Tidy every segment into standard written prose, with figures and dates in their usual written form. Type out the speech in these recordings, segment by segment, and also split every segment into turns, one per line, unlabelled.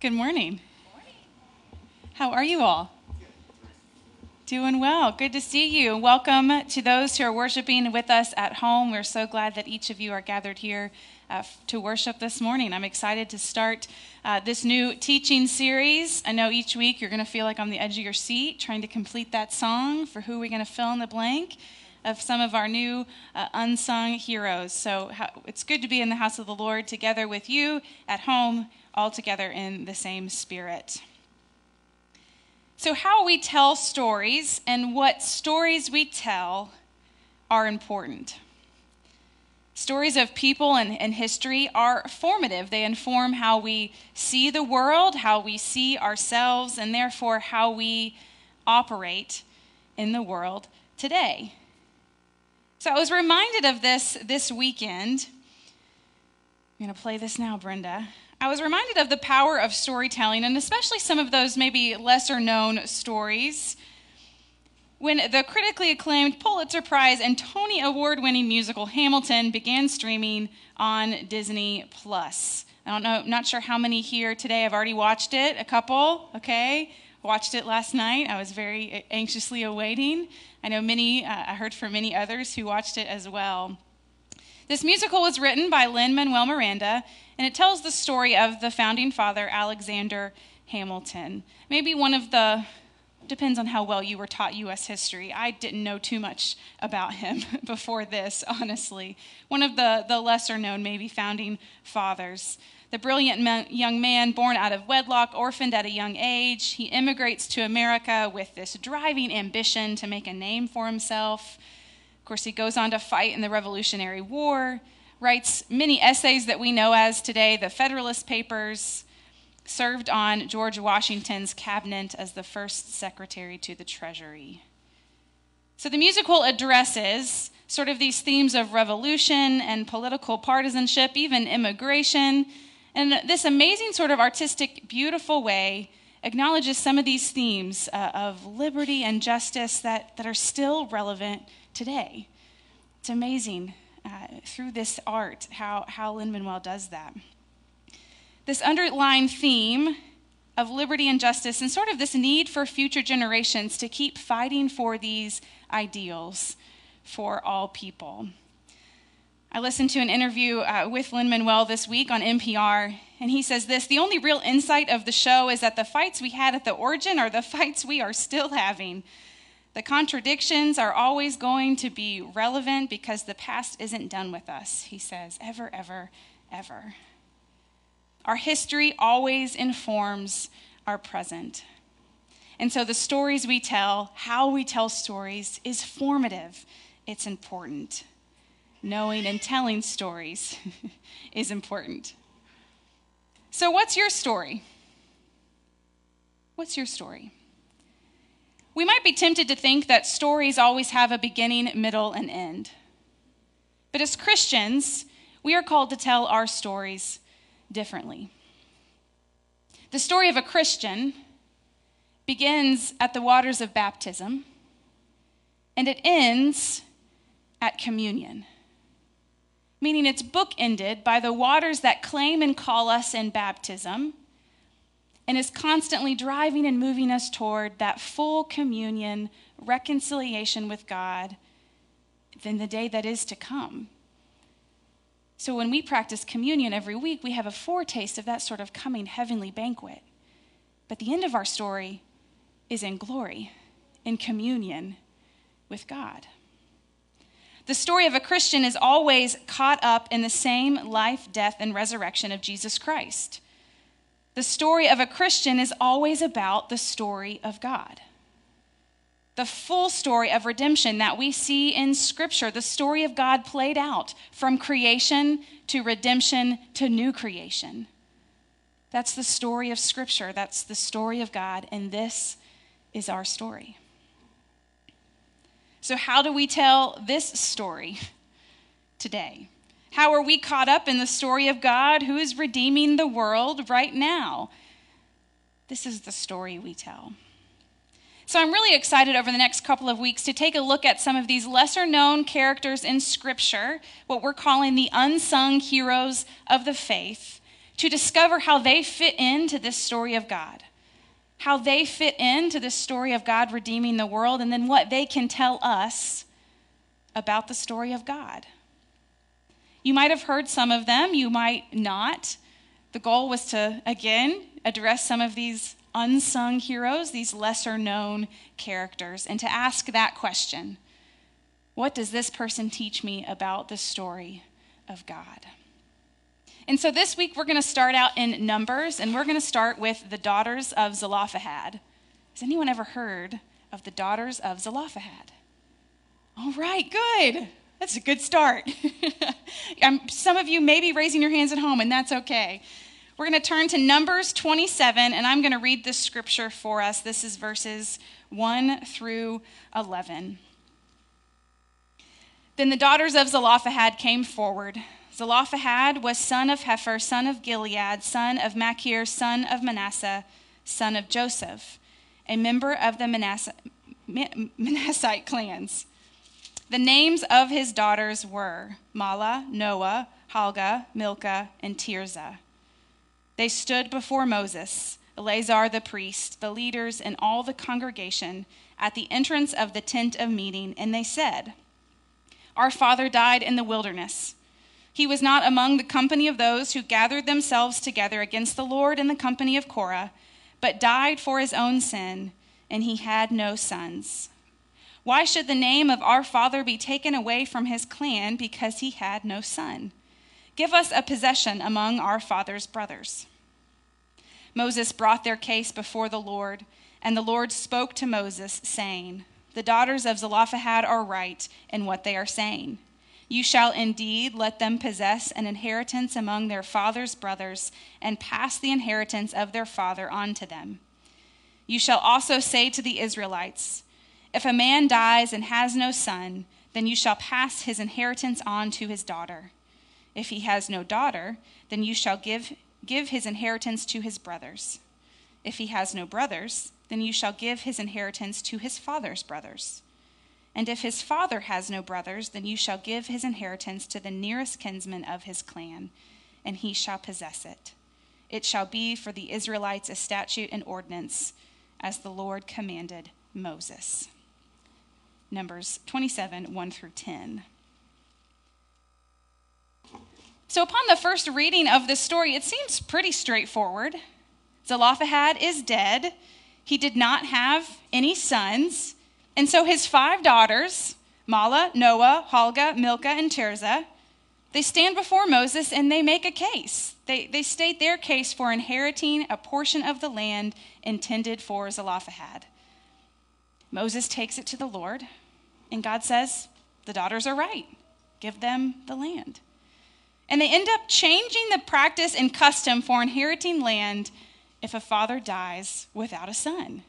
Good morning. How are you all? Doing well. Good to see you. Welcome to those who are worshiping with us at home. We're so glad that each of you are gathered here to worship this morning. I'm excited to start this new teaching series. I know each week you're going to feel like on the edge of your seat trying to complete that song for who we're going to fill in the blank of some of our new unsung heroes. So it's good to be in the house of the Lord together with you at home, all together in the same spirit. So how we tell stories and what stories we tell are important. Stories of people and history are formative. They inform how we see the world, how we see ourselves, and therefore how we operate in the world today. So I was reminded of this weekend. I'm going to play this now, Brenda. I was reminded of the power of storytelling, and especially some of those maybe lesser-known stories, when the critically acclaimed Pulitzer Prize and Tony Award-winning musical Hamilton began streaming on Disney+. I'm not sure how many here today have already watched it. A couple, okay? Watched it last night. I was very anxiously awaiting. I know I heard from many others who watched it as well. This musical was written by Lin-Manuel Miranda, and it tells the story of the founding father, Alexander Hamilton. Maybe depends on how well you were taught U.S. history. I didn't know too much about him before this, honestly. One of the lesser-known, maybe, founding fathers. The brilliant young man born out of wedlock, orphaned at a young age. He immigrates to America with this driving ambition to make a name for himself. Of course, he goes on to fight in the Revolutionary War, writes many essays that we know as today the Federalist Papers, served on George Washington's cabinet as the first secretary to the Treasury. So the musical addresses sort of these themes of revolution and political partisanship, even immigration, and this amazing sort of artistic, beautiful way acknowledges some of these themes of liberty and justice that are still relevant today. It's amazing through this art how Lin-Manuel does that. This underlying theme of liberty and justice and sort of this need for future generations to keep fighting for these ideals for all people. I listened to an interview with Lin-Manuel this week on NPR, and he says this: the only real insight of the show is that the fights we had at the origin are the fights we are still having. The contradictions are always going to be relevant because the past isn't done with us, he says, ever, ever, ever. Our history always informs our present. And so the stories we tell, how we tell stories, is formative. It's important. Knowing and telling stories is important. So what's your story? What's your story? We might be tempted to think that stories always have a beginning, middle, and end. But as Christians, we are called to tell our stories differently. The story of a Christian begins at the waters of baptism, and it ends at communion, meaning it's bookended by the waters that claim and call us in baptism, and is constantly driving and moving us toward that full communion, reconciliation with God in the day that is to come. So when we practice communion every week, we have a foretaste of that sort of coming heavenly banquet. But the end of our story is in glory, in communion with God. The story of a Christian is always caught up in the same life, death, and resurrection of Jesus Christ. The story of a Christian is always about the story of God. The full story of redemption that we see in Scripture, the story of God played out from creation to redemption to new creation. That's the story of Scripture. That's the story of God, and this is our story. So how do we tell this story today? How are we caught up in the story of God who is redeeming the world right now? This is the story we tell. So I'm really excited over the next couple of weeks to take a look at some of these lesser-known characters in Scripture, what we're calling the unsung heroes of the faith, to discover how they fit into this story of God, how they fit into this story of God redeeming the world, and then what they can tell us about the story of God. You might have heard some of them, you might not. The goal was to, again, address some of these unsung heroes, these lesser known characters, and to ask that question: what does this person teach me about the story of God? And so this week we're going to start out in Numbers, and we're going to start with the daughters of Zelophehad. Has anyone ever heard of the daughters of Zelophehad? All right, good. That's a good start. Some of you may be raising your hands at home, and that's okay. We're going to turn to Numbers 27, and I'm going to read this scripture for us. This is verses 1 through 11. Then the daughters of Zelophehad came forward. Zelophehad was son of Hepher, son of Gilead, son of Machir, son of Manasseh, son of Joseph, a member of the Manassite clans. The names of his daughters were Mahlah, Noah, Halgah, Milcah, and Tirzah. They stood before Moses, Eleazar the priest, the leaders, and all the congregation at the entrance of the tent of meeting, and they said, "Our father died in the wilderness. He was not among the company of those who gathered themselves together against the Lord in the company of Korah, but died for his own sin, and he had no sons. Why should the name of our father be taken away from his clan because he had no son? Give us a possession among our father's brothers." Moses brought their case before the Lord, and the Lord spoke to Moses, saying, "The daughters of Zelophehad are right in what they are saying. You shall indeed let them possess an inheritance among their father's brothers and pass the inheritance of their father on to them. You shall also say to the Israelites, if a man dies and has no son, then you shall pass his inheritance on to his daughter. If he has no daughter, then you shall give his inheritance to his brothers. If he has no brothers, then you shall give his inheritance to his father's brothers. And if his father has no brothers, then you shall give his inheritance to the nearest kinsman of his clan, and he shall possess it. It shall be for the Israelites a statute and ordinance, as the Lord commanded Moses." Numbers 27, 1 through 10. So upon the first reading of this story, it seems pretty straightforward. Zelophehad is dead. He did not have any sons. And so his 5 daughters, Mahlah, Noah, Halgah, Milcah, and Tirzah, they stand before Moses and they make a case. They state their case for inheriting a portion of the land intended for Zelophehad. Moses takes it to the Lord, and God says, the daughters are right. Give them the land. And they end up changing the practice and custom for inheriting land if a father dies without a son.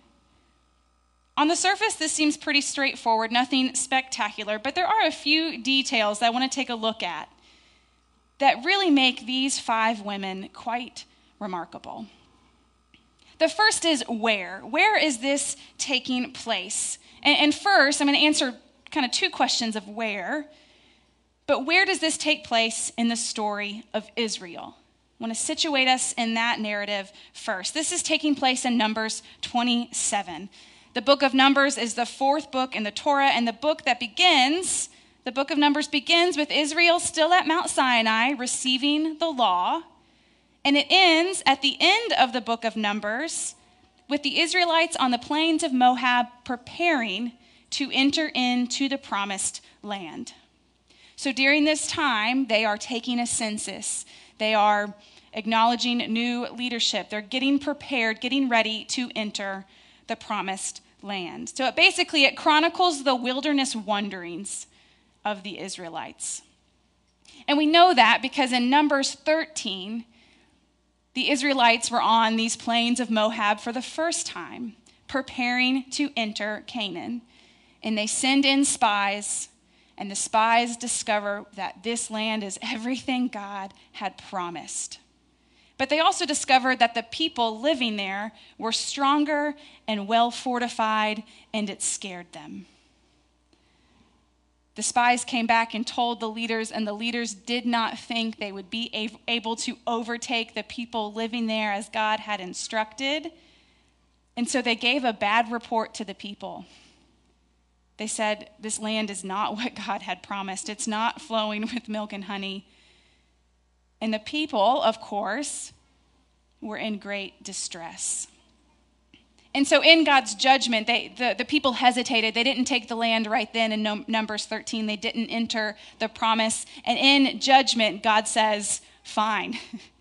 On the surface, this seems pretty straightforward, nothing spectacular, but there are a few details that I want to take a look at that really make these 5 women quite remarkable. The first is where. Where is this taking place? And first, I'm going to answer kind of 2 questions of where. But where does this take place in the story of Israel? I want to situate us in that narrative first. This is taking place in Numbers 27. The book of Numbers is the 4th book in the Torah, and the book of Numbers begins with Israel still at Mount Sinai receiving the law, and it ends at the end of the book of Numbers with the Israelites on the plains of Moab preparing to enter into the promised land. So during this time, they are taking a census. They are acknowledging new leadership. They're getting prepared, getting ready to enter the promised land. So it chronicles the wilderness wanderings of the Israelites. And we know that because in Numbers 13, the Israelites were on these plains of Moab for the first time, preparing to enter Canaan. And they send in spies, and the spies discover that this land is everything God had promised. But they also discovered that the people living there were stronger and well fortified, and it scared them. The spies came back and told the leaders, and the leaders did not think they would be able to overtake the people living there as God had instructed. And so they gave a bad report to the people. They said, this land is not what God had promised. It's not flowing with milk and honey. And the people, of course, were in great distress. And so in God's judgment, the people hesitated. They didn't take the land right then in Numbers 13. They didn't enter the promise. And in judgment, God says, fine.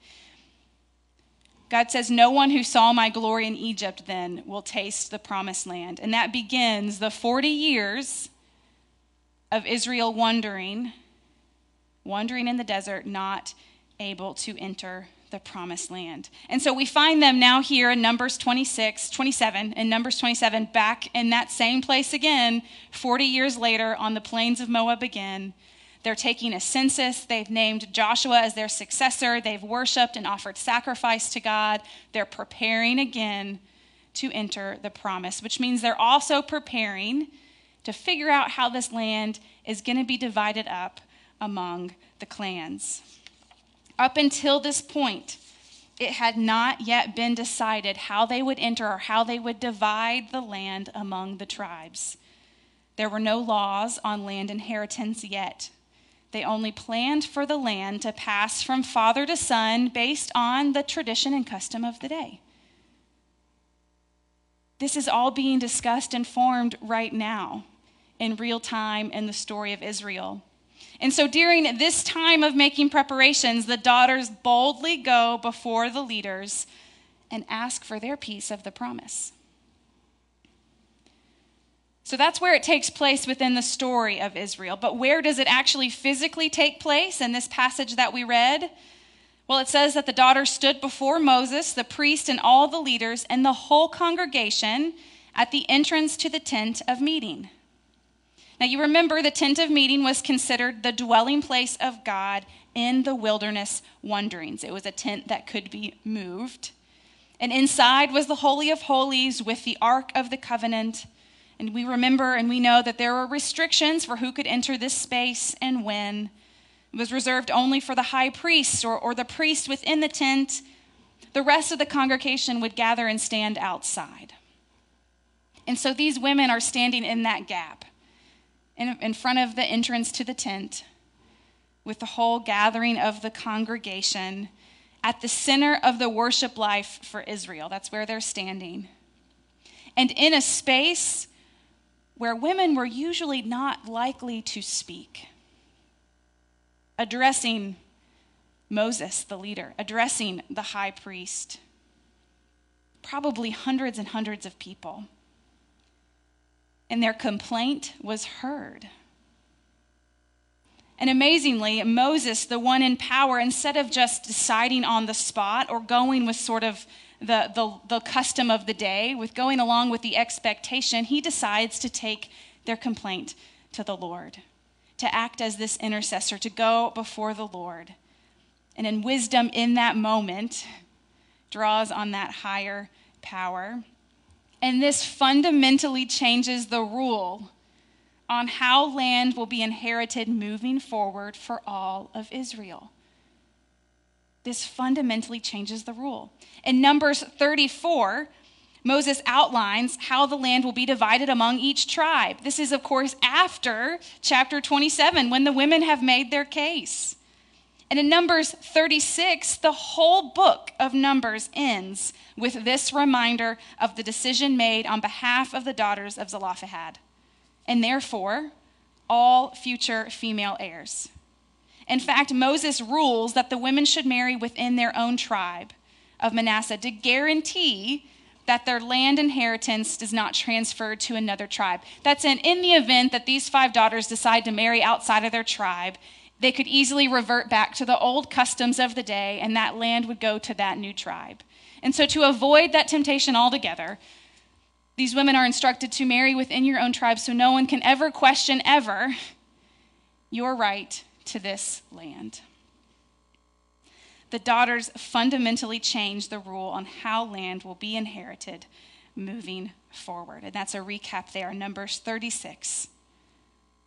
God says, no one who saw my glory in Egypt then will taste the promised land. And that begins the 40 years of Israel wandering in the desert, not able to enter the promised land. And so we find them now here in Numbers 27, back in that same place again, 40 years later on the plains of Moab again. They're taking a census. They've named Joshua as their successor. They've worshiped and offered sacrifice to God. They're preparing again to enter the promise, which means they're also preparing to figure out how this land is going to be divided up among the clans. Up until this point, it had not yet been decided how they would enter or how they would divide the land among the tribes. There were no laws on land inheritance yet. They only planned for the land to pass from father to son based on the tradition and custom of the day. This is all being discussed and formed right now in real time in the story of Israel. And so during this time of making preparations, the daughters boldly go before the leaders and ask for their piece of the promise. So that's where it takes place within the story of Israel. But where does it actually physically take place in this passage that we read? Well, it says that the daughters stood before Moses, the priest, and all the leaders, and the whole congregation at the entrance to the tent of meeting. Now, you remember the tent of meeting was considered the dwelling place of God in the wilderness wanderings. It was a tent that could be moved. And inside was the Holy of Holies with the Ark of the Covenant. And we remember and we know that there were restrictions for who could enter this space and when. It was reserved only for the high priest or the priest within the tent. The rest of the congregation would gather and stand outside. And so these women are standing in that gap, in front of the entrance to the tent, with the whole gathering of the congregation at the center of the worship life for Israel. That's where they're standing. And in a space where women were usually not likely to speak, addressing Moses, the leader, addressing the high priest, probably hundreds and hundreds of people. And their complaint was heard. And amazingly, Moses, the one in power, instead of just deciding on the spot or going with sort of the custom of the day, with going along with the expectation, he decides to take their complaint to the Lord, to act as this intercessor, to go before the Lord. And in wisdom in that moment, draws on that higher power. And this fundamentally changes the rule on how land will be inherited moving forward for all of Israel. This fundamentally changes the rule. In Numbers 34, Moses outlines how the land will be divided among each tribe. This is, of course, after chapter 27, when the women have made their case. And in Numbers 36, the whole book of Numbers ends with this reminder of the decision made on behalf of the daughters of Zelophehad, and therefore all future female heirs. In fact, Moses rules that the women should marry within their own tribe of Manasseh to guarantee that their land inheritance does not transfer to another tribe. That's in the event that these 5 daughters decide to marry outside of their tribe, they could easily revert back to the old customs of the day, and that land would go to that new tribe. And so to avoid that temptation altogether, these women are instructed to marry within your own tribe so no one can ever question ever your right to this land. The daughters fundamentally change the rule on how land will be inherited moving forward. And that's a recap there, Numbers 36.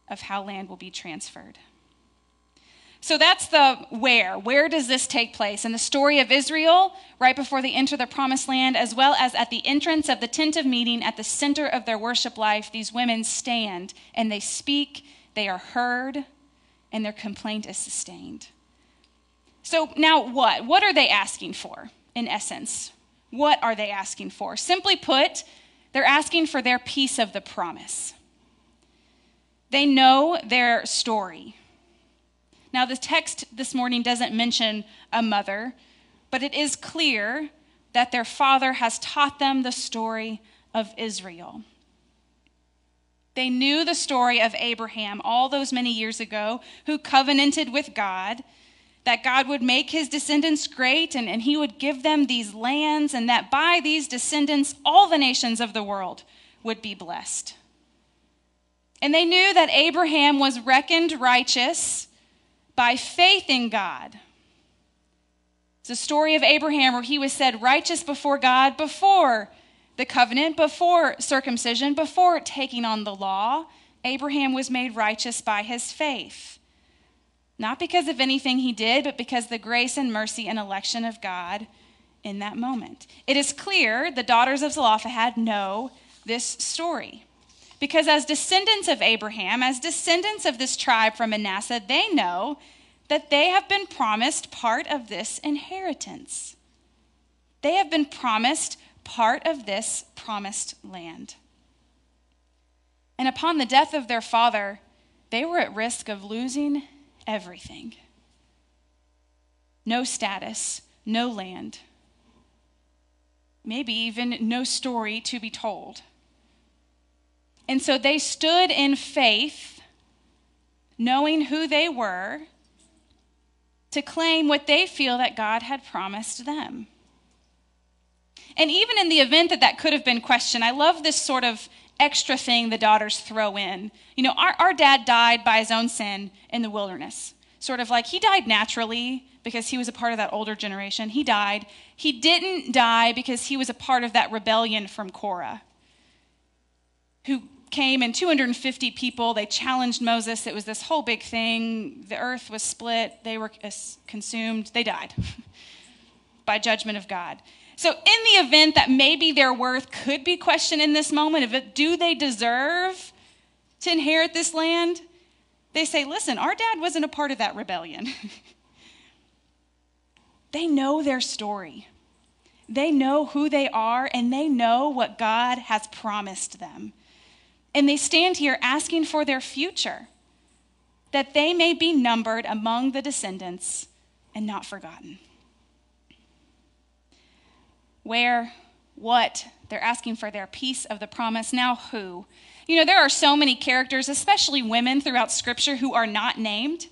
of how land will be transferred. So that's the where. Where does this take place? In the story of Israel, right before they enter the promised land, as well as at the entrance of the tent of meeting, at the center of their worship life, these women stand and they speak, they are heard, and their complaint is sustained. So now what? What are they asking for, in essence? What are they asking for? Simply put, they're asking for their piece of the promise. They know their story. Now, the text this morning doesn't mention a mother, but it is clear that their father has taught them the story of Israel. They knew the story of Abraham all those many years ago, who covenanted with God, that God would make his descendants great and he would give them these lands, and that by these descendants, all the nations of the world would be blessed. And they knew that Abraham was reckoned righteous by faith in God. It's a story of Abraham where he was said righteous before God before the covenant, before circumcision, before taking on the law. Abraham was made righteous by his faith. Not because of anything he did, but because the grace and mercy and election of God in that moment. It is clear the daughters of Zelophehad know this story. Because as descendants of Abraham, as descendants of this tribe from Manasseh, they know that they have been promised part of this inheritance. They have been promised part of this promised land. And upon the death of their father, they were at risk of losing everything. No status, no land, maybe even no story to be told. And so they stood in faith, knowing who they were, to claim what they feel that God had promised them. And even in the event that that could have been questioned, I love this sort of extra thing the daughters throw in. You know, our dad died by his own sin in the wilderness. Sort of like he died naturally because he was a part of that older generation. He died. He didn't die because he was a part of that rebellion from Korah, who came and 250 people, they challenged Moses. It was this whole big thing. The earth was split. They were consumed. They died by judgment of God. So in the event that maybe their worth could be questioned in this moment, do they deserve to inherit this land? They say, listen, our dad wasn't a part of that rebellion. They know their story. They know who they are, and they know what God has promised them. And they stand here asking for their future, that they may be numbered among the descendants and not forgotten. Where, what, they're asking for their piece of the promise. Now who? You know, there are so many characters, especially women throughout Scripture, who are not named.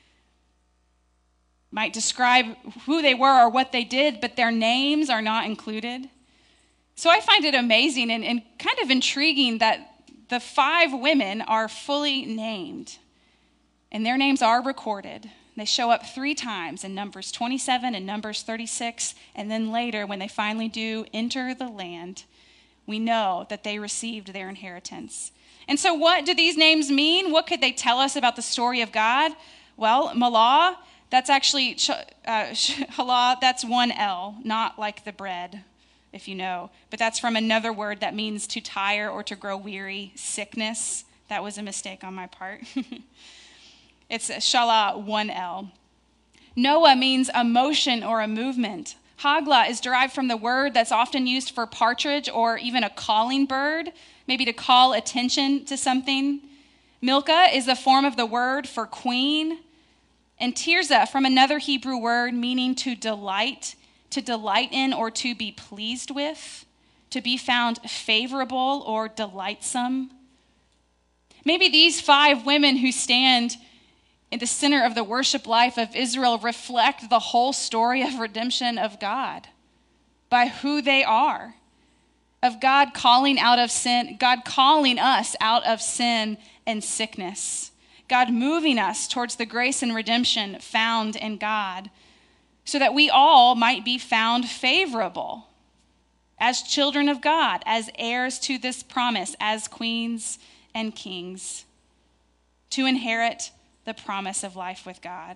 Might describe who they were or what they did, but their names are not included. So I find it amazing and kind of intriguing that the 5 women are fully named, and their names are recorded. They show up 3 times in Numbers 27 and Numbers 36, and then later when they finally do enter the land, we know that they received their inheritance. And so what do these names mean? What could they tell us about the story of God? Well, Malah, that's actually, Halah, that's 1 L, not like the bread, if you know. But that's from another word that means to tire or to grow weary, sickness. That was a mistake on my part. It's Shalah, 1 L. Noah means a motion or a movement. Hagla is derived from the word that's often used for partridge or even a calling bird, maybe to call attention to something. Milcah is a form of the word for queen. And Tirzah, from another Hebrew word meaning to delight in or to be pleased with, to be found favorable or delightsome. Maybe these 5 women who stand in the center of the worship life of Israel reflect the whole story of redemption of God by who they are, of God calling out of sin, God calling us out of sin and sickness, God moving us towards the grace and redemption found in God, so that we all might be found favorable as children of God, as heirs to this promise, as queens and kings. to inherit the promise of life with God.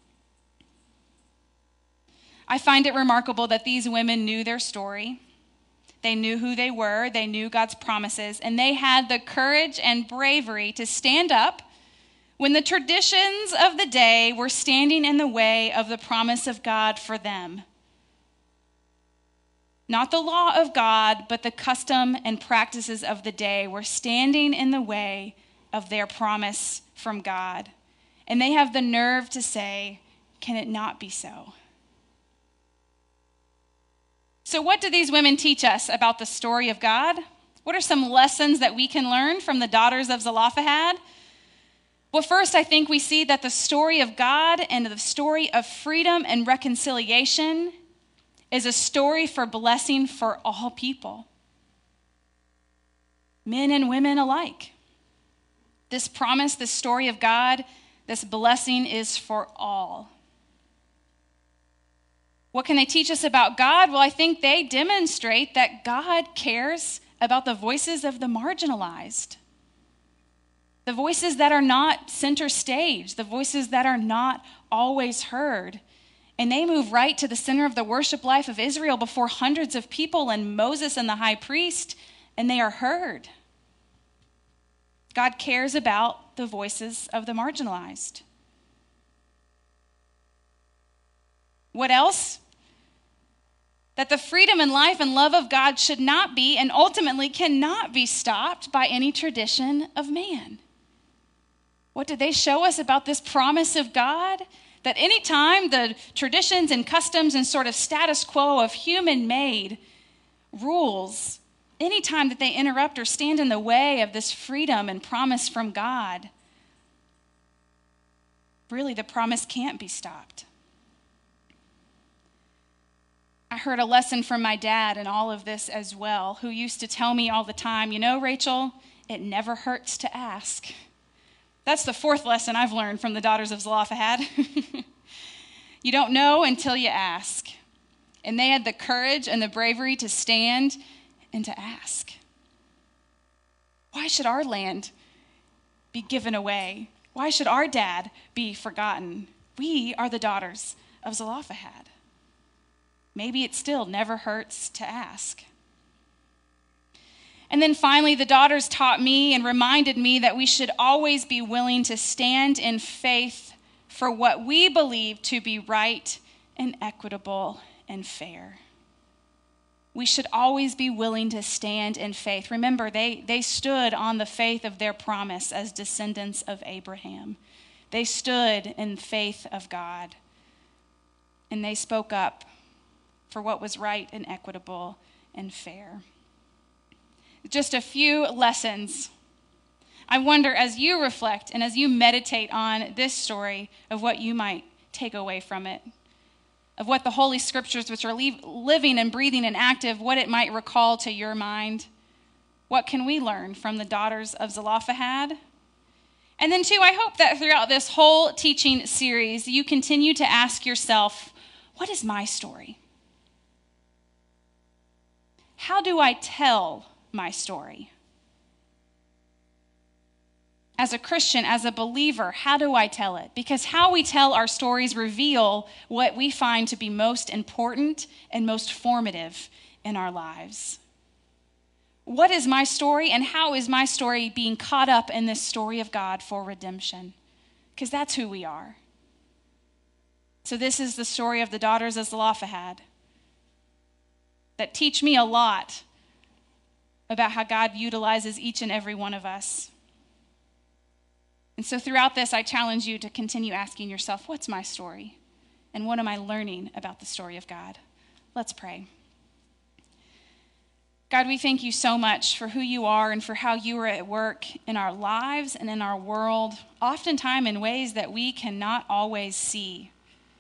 I find it remarkable that these women knew their story. They knew who they were. They knew God's promises. And they had the courage and bravery to stand up when the traditions of the day were standing in the way of the promise of God for them. Not the law of God, but the custom and practices of the day were standing in the way of their promise from God. And they have the nerve to say, can it not be so? So what do these women teach us about the story of God? What are some lessons that we can learn from the daughters of Zelophehad? Well, first, I think we see that the story of God and the story of freedom and reconciliation is a story for blessing for all people, men and women alike. This promise, this story of God, this blessing is for all. What can they teach us about God? Well, I think they demonstrate that God cares about the voices of the marginalized, the voices that are not center stage, the voices that are not always heard. And they move right to the center of the worship life of Israel before hundreds of people and Moses and the high priest, and they are heard. God cares about the voices of the marginalized. What else? That the freedom and life and love of God should not be and ultimately cannot be stopped by any tradition of man. What did they show us about this promise of God? That anytime the traditions and customs and sort of status quo of human-made rules, anytime that they interrupt or stand in the way of this freedom and promise from God, really the promise can't be stopped. I heard a lesson from my dad in all of this as well, who used to tell me all the time, you know, Rachel, it never hurts to ask. That's the fourth lesson I've learned from the daughters of Zelophehad. You don't know until you ask. And they had the courage and the bravery to stand and to ask. Why should our land be given away? Why should our dad be forgotten? We are the daughters of Zelophehad. Maybe it still never hurts to ask. And then finally, the daughters taught me and reminded me that we should always be willing to stand in faith for what we believe to be right and equitable and fair. We should always be willing to stand in faith. Remember, they stood on the faith of their promise as descendants of Abraham. They stood in faith of God, and they spoke up for what was right and equitable and fair. Just a few lessons. I wonder, as you reflect and as you meditate on this story, of what you might take away from it, of what the Holy Scriptures, which are living and breathing and active, what it might recall to your mind. What can we learn from the daughters of Zelophehad? And then, too, I hope that throughout this whole teaching series, you continue to ask yourself, what is my story? How do I tell my story? As a Christian, as a believer, how do I tell it? Because how we tell our stories reveal what we find to be most important and most formative in our lives. What is my story, and how is my story being caught up in this story of God for redemption? Because that's who we are. So this is the story of the daughters of Zelophehad that teach me a lot about how God utilizes each and every one of us. And so throughout this, I challenge you to continue asking yourself, what's my story? And what am I learning about the story of God? Let's pray. God, we thank you so much for who you are and for how you are at work in our lives and in our world, oftentimes in ways that we cannot always see.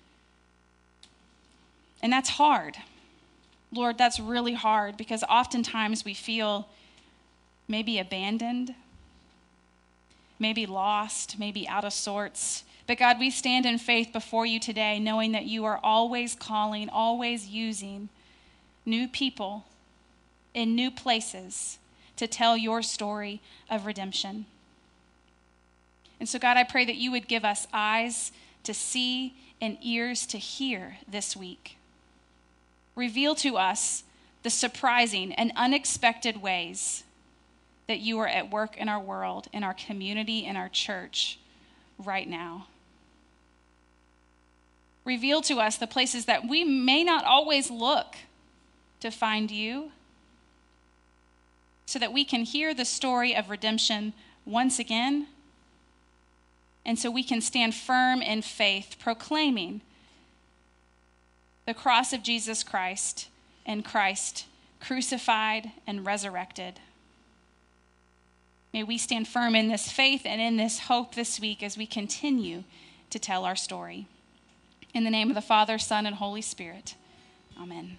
And that's hard. Lord, that's really hard because oftentimes we feel maybe abandoned, maybe lost, maybe out of sorts. But God, we stand in faith before you today, knowing that you are always calling, always using new people in new places to tell your story of redemption. And so, God, I pray that you would give us eyes to see and ears to hear this week. Reveal to us the surprising and unexpected ways that you are at work in our world, in our community, in our church right now. Reveal to us the places that we may not always look to find you, so that we can hear the story of redemption once again, and so we can stand firm in faith, proclaiming the cross of Jesus Christ and Christ crucified and resurrected. May we stand firm in this faith and in this hope this week as we continue to tell our story. In the name of the Father, Son, and Holy Spirit, amen.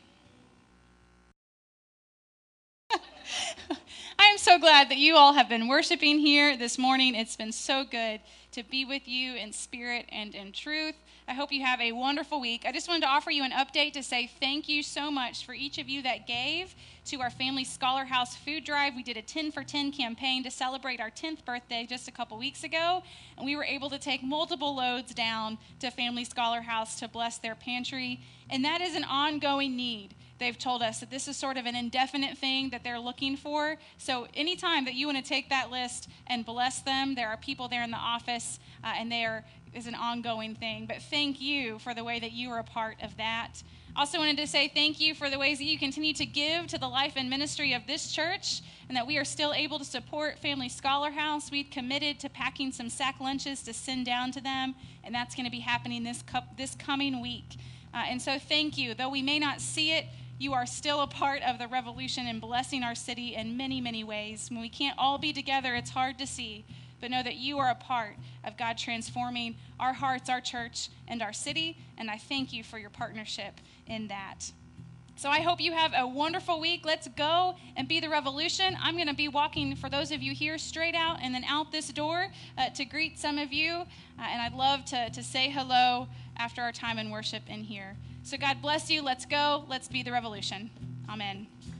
I am so glad that you all have been worshiping here this morning. It's been so good to be with you in spirit and in truth. I hope you have a wonderful week. I just wanted to offer you an update to say thank you so much for each of you that gave to our Family Scholar House food drive. We did a 10 for 10 campaign to celebrate our 10th birthday just a couple weeks ago, and we were able to take multiple loads down to Family Scholar House to bless their pantry, and that is an ongoing need. They've told us that this is sort of an indefinite thing that they're looking for. So anytime that you want to take that list and bless them, there are people there in the office, and there is an ongoing thing. But thank you for the way that you are a part of that. Also wanted to say thank you for the ways that you continue to give to the life and ministry of this church, and that we are still able to support Family Scholar House. We've committed to packing some sack lunches to send down to them, and that's going to be happening this coming week. And so thank you. Though we may not see it, you are still a part of the revolution and blessing our city in many, many ways. When we can't all be together, it's hard to see. But know that you are a part of God transforming our hearts, our church, and our city. And I thank you for your partnership in that. So I hope you have a wonderful week. Let's go and be the revolution. I'm going to be walking, for those of you here, straight out and then out this door to greet some of you. And I'd love to say hello after our time in worship in here. So God bless you. Let's go. Let's be the revolution. Amen.